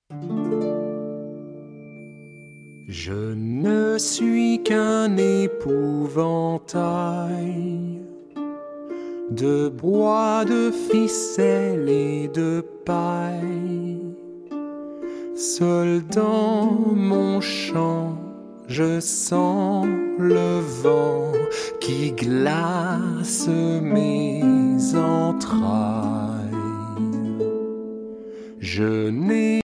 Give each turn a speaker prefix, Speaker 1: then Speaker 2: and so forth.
Speaker 1: Je ne suis qu'un épouvantail de bois, de ficelle et de paille. Seul dans mon champ, je sens le vent qui glace mes entrailles. Je n'ai